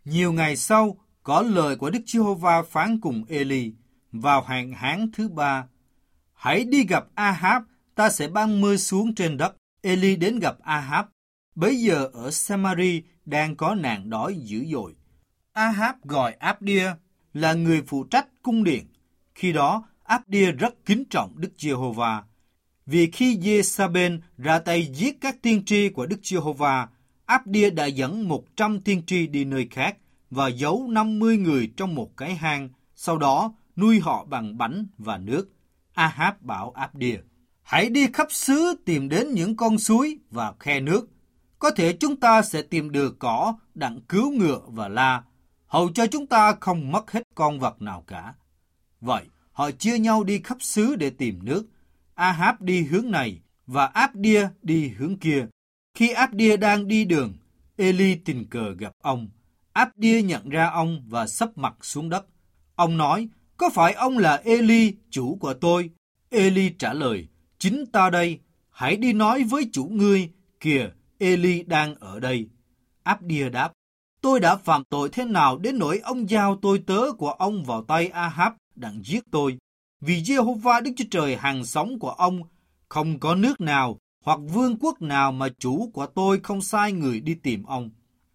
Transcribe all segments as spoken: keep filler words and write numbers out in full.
Nhiều ngày sau, có lời của Đức Giê-hô-va phán cùng Ê-li vào hạn hán thứ ba: hãy đi gặp A-háp, ta sẽ ban mưa xuống trên đất. Ê-li đến gặp A-háp. Bấy giờ ở Sa-ma-ri đang có nạn đói dữ dội. A-háp gọi Áp-đia là người phụ trách cung điện. Khi đó, Áp-đia rất kính trọng Đức Giê-hô-va. Vì khi Giê-sa-bên ra tay giết các tiên tri của Đức Giê-hô-va, Áp-đia đã dẫn một trăm tiên tri đi nơi khác và giấu năm mươi người trong một cái hang, sau đó nuôi họ bằng bánh và nước. A-háp bảo Áp-đia: hãy đi khắp xứ tìm đến những con suối và khe nước. Có thể chúng ta sẽ tìm được cỏ đặng cứu ngựa và la, hầu cho chúng ta không mất hết con vật nào cả. Vậy, họ chia nhau đi khắp xứ để tìm nước. A-háp đi hướng này và Áp-đia đi hướng kia. Khi Áp-đia đang đi đường, Ê-li tình cờ gặp ông. Áp-đia nhận ra ông và sấp mặt xuống đất. Ông nói: có phải ông là Ê-li, chủ của tôi? Ê-li trả lời: chính ta đây. Hãy đi nói với chủ ngươi, kìa, Ê-li đang ở đây. Áp-đia đáp: tôi đã phạm tội thế nào đến nỗi ông giao tôi tớ của ông vào tay A-háp đặng giết tôi? Vì Giê-hô-va Đức Chúa Trời hàng sống của ông, không có nước nào hoặc vương quốc nào mà chủ của tôi không sai người đi tìm ông.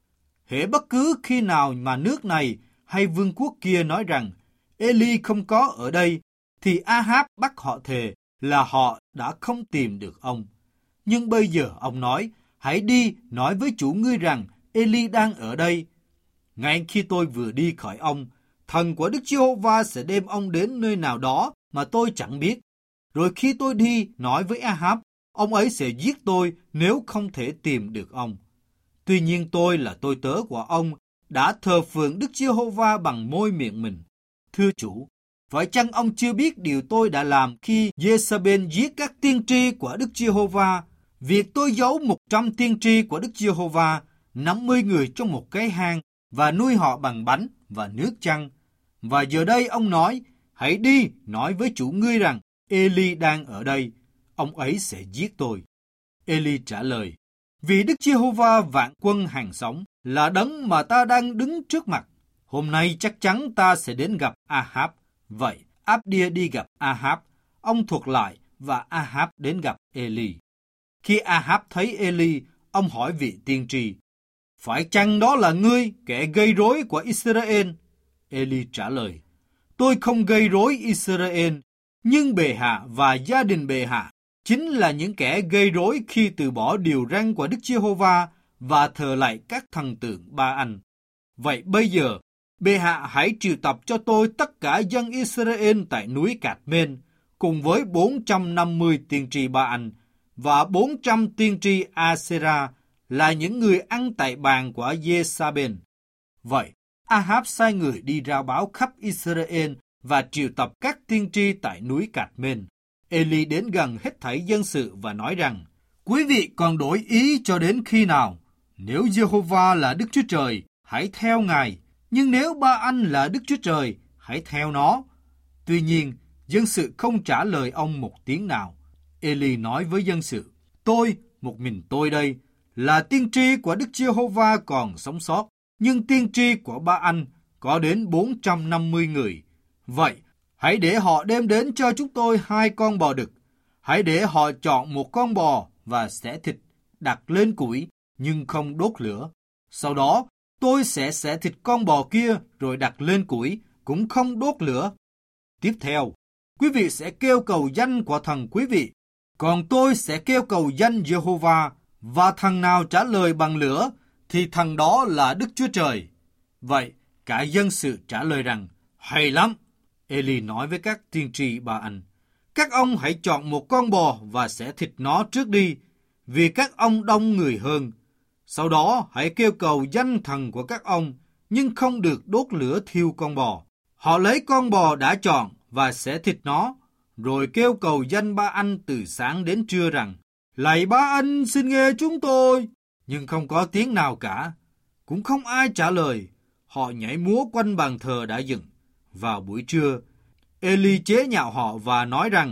Hễ bất cứ khi nào mà nước này hay vương quốc kia nói rằng Ê-li không có ở đây, thì A-háp bắt họ thề là họ đã không tìm được ông. Nhưng bây giờ ông nói: hãy đi nói với chủ ngươi rằng Ê-li đang ở đây. Ngay khi tôi vừa đi khỏi ông, thần của Đức Giê-hô-va sẽ đem ông đến nơi nào đó mà tôi chẳng biết. Rồi khi tôi đi nói với A-háp, ông ấy sẽ giết tôi nếu không thể tìm được ông. Tuy nhiên tôi là tôi tớ của ông, đã thờ phượng Đức Giê-hô-va bằng môi miệng mình. Thưa chủ, phải chăng ông chưa biết điều tôi đã làm khi Giê-sa-bên giết các tiên tri của Đức Giê-hô-va? Việc tôi giấu một trăm tiên tri của Đức Giê-hô-va, năm mươi người trong một cái hang và nuôi họ bằng bánh và nước chăng? Và giờ đây ông nói: hãy đi nói với chủ ngươi rằng Ê-li đang ở đây, ông ấy sẽ giết tôi. Ê-li trả lời: vì Đức Giê-hô-va vạn quân hàng sống là đấng mà ta đang đứng trước mặt, hôm nay chắc chắn ta sẽ đến gặp A-háp. Vậy Áp-đia đi gặp A-háp, ông thuật lại và A-háp đến gặp Ê-li. Khi A-háp thấy Ê-li, ông hỏi vị tiên tri: phải chăng đó là ngươi, kẻ gây rối của Israel? Ê-li trả lời: tôi không gây rối Israel, nhưng bệ hạ và gia đình bệ hạ chính là những kẻ gây rối khi từ bỏ điều răn của Đức Giê-hô-va và thờ lạy các thần tượng Ba-anh. Vậy bây giờ, bệ hạ hãy triệu tập cho tôi tất cả dân Israel tại núi Cạt-mên, cùng với bốn trăm năm mươi tiên tri Ba-anh và bốn trăm tiên tri A-sê-ra, là những người ăn tại bàn của Giê-sa-bên. Vậy, A-háp sai người đi rao báo khắp Israel và triệu tập các tiên tri tại núi Cạt-mên. Ê-li đến gần hết thảy dân sự và nói rằng: quý vị còn đổi ý cho đến khi nào? Nếu Giê-hô-va là Đức Chúa Trời, hãy theo Ngài, nhưng nếu Ba-anh là Đức Chúa Trời, hãy theo nó. Tuy nhiên, dân sự không trả lời ông một tiếng nào. Ê-li nói với dân sự: tôi, một mình tôi đây, là tiên tri của Đức Giê-hô-va còn sống sót, nhưng tiên tri của Ba-anh có đến bốn trăm năm mươi người. Vậy, hãy để họ đem đến cho chúng tôi hai con bò đực. Hãy để họ chọn một con bò và xẻ thịt, đặt lên củi, nhưng không đốt lửa. Sau đó, tôi sẽ xẻ thịt con bò kia rồi đặt lên củi, cũng không đốt lửa. Tiếp theo, quý vị sẽ kêu cầu danh của thần quý vị, còn tôi sẽ kêu cầu danh Giê-hô-va, và thần nào trả lời bằng lửa, thì thần đó là Đức Chúa Trời. Vậy, cả dân sự trả lời rằng: hay lắm. Ê-li nói với các tiên tri Ba-anh: các ông hãy chọn một con bò và xẻ thịt nó trước đi, vì các ông đông người hơn. Sau đó hãy kêu cầu danh thần của các ông, nhưng không được đốt lửa thiêu con bò. Họ lấy con bò đã chọn và xẻ thịt nó, rồi kêu cầu danh Ba-anh từ sáng đến trưa rằng: lạy Ba-anh, xin nghe chúng tôi. Nhưng không có tiếng nào cả, cũng không ai trả lời. Họ nhảy múa quanh bàn thờ đã dựng. Vào buổi trưa, Ê-li chế nhạo họ và nói rằng: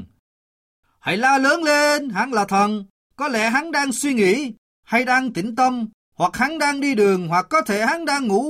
hãy la lớn lên, hắn là thần. Có lẽ hắn đang suy nghĩ, hay đang tĩnh tâm, hoặc hắn đang đi đường, hoặc có thể hắn đang ngủ.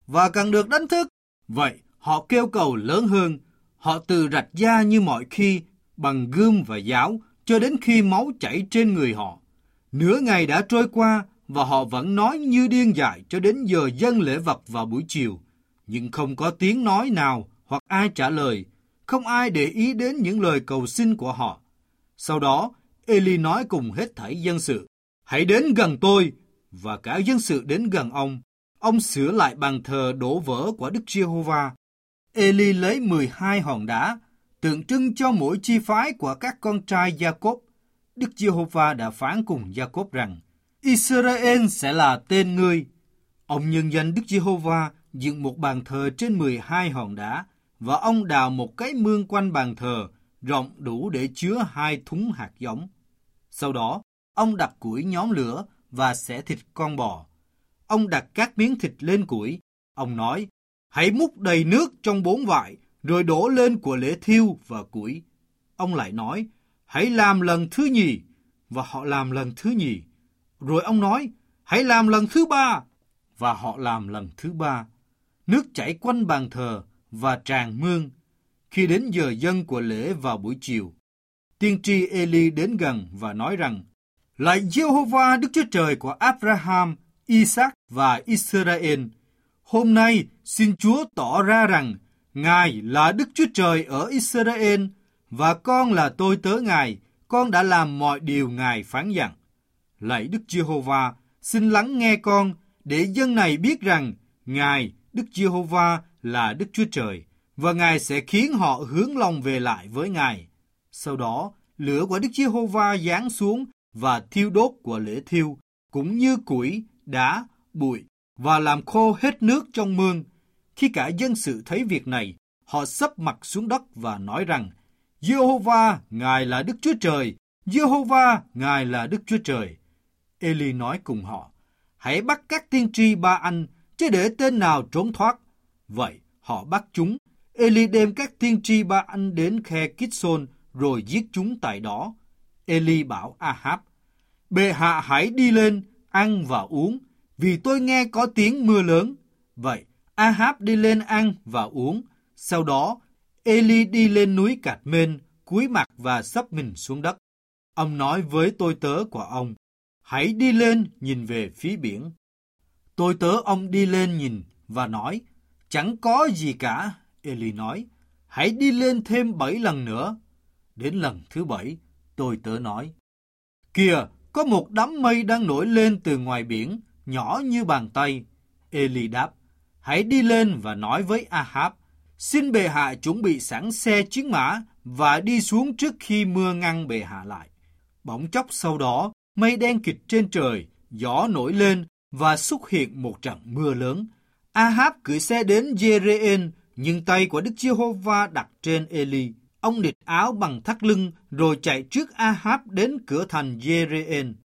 và cần được đánh thức. Vậy họ kêu cầu lớn hơn. Họ tự rạch da như mọi khi bằng gươm và giáo cho đến khi máu chảy trên người họ. Nửa ngày đã trôi qua và họ vẫn nói như điên dại cho đến giờ dâng lễ vật vào buổi chiều. Nhưng không có tiếng nói nào hoặc ai trả lời. Không ai để ý đến những lời cầu xin của họ. Sau đó, Eli nói cùng hết thảy dân sự: hãy đến gần tôi. Và cả dân sự đến gần ông. Ông sửa lại bàn thờ đổ vỡ của Đức Giê-hô-va. Eli lấy mười hai hòn đá, tượng trưng cho mỗi chi phái của các con trai Gia-cốp. Đức Giê-hô-va đã phán cùng Gia-cốp rằng: Israel sẽ là tên ngươi. Ông nhân danh Đức Giê-hô-va dựng một bàn thờ trên mười hai hòn đá, và ông đào một cái mương quanh bàn thờ, rộng đủ để chứa hai thúng hạt giống. Sau đó, ông đặt củi nhóm lửa và xẻ thịt con bò. Ông đặt các miếng thịt lên củi. Ông nói: hãy múc đầy nước trong bốn vại, rồi đổ lên của lễ thiêu và củi. Ông lại nói: hãy làm lần thứ nhì. Và họ làm lần thứ nhì. Rồi ông nói: hãy làm lần thứ ba. Và họ làm lần thứ ba. Nước chảy quanh bàn thờ và tràn mương. Khi đến giờ dâng của lễ vào buổi chiều, tiên tri Eli đến gần và nói rằng: lạy Giê-hô-va Đức Chúa Trời của Abraham, Isaac và Israel, hôm nay xin Chúa tỏ ra rằng Ngài là Đức Chúa Trời ở Israel, và con là tôi tớ Ngài, con đã làm mọi điều Ngài phán dặn. Lạy Đức Giê-hô-va, xin lắng nghe con, để dân này biết rằng Ngài, Đức Giê-hô-va là Đức Chúa Trời, và Ngài sẽ khiến họ hướng lòng về lại với Ngài. Sau đó, lửa của Đức Giê-hô-va giáng xuống và thiêu đốt của lễ thiêu, cũng như củi, đá, bụi, và làm khô hết nước trong mương. Khi cả dân sự thấy việc này, họ sấp mặt xuống đất và nói rằng: Giê-hô-va, Ngài là Đức Chúa Trời, Giê-hô-va, Ngài là Đức Chúa Trời. Eli nói cùng họ: hãy bắt các tiên tri Ba Anh, chứ để tên nào trốn thoát. Vậy họ bắt chúng. Eli đem các tiên tri Ba Anh đến khe Kít-xôn, rồi giết chúng tại đó. Eli bảo A-háp: bệ hạ hãy đi lên, ăn và uống, vì tôi nghe có tiếng mưa lớn. Vậy A-háp đi lên ăn và uống. Sau đó, Eli đi lên núi Cạt Mên, cúi mặt và sấp mình xuống đất. Ông nói với tôi tớ của ông: hãy đi lên nhìn về phía biển. Tôi tớ ông đi lên nhìn và nói: chẳng có gì cả. Eli nói: hãy đi lên thêm bảy lần nữa. Đến lần thứ bảy, tôi tớ nói: kìa, có một đám mây đang nổi lên từ ngoài biển, nhỏ như bàn tay. Eli đáp: hãy đi lên và nói với A-háp: xin bệ hạ chuẩn bị sẵn xe chiến mã và đi xuống trước khi mưa ngăn bệ hạ lại. Bỗng chốc sau đó, mây đen kịt trên trời, gió nổi lên và xuất hiện một trận mưa lớn. A-háp cưỡi xe đến Giê-rê-en, nhưng tay của Đức Giê-hô-va đặt trên Eli. Ông nịt áo bằng thắt lưng rồi chạy trước A-háp đến cửa thành Giê-rê-en.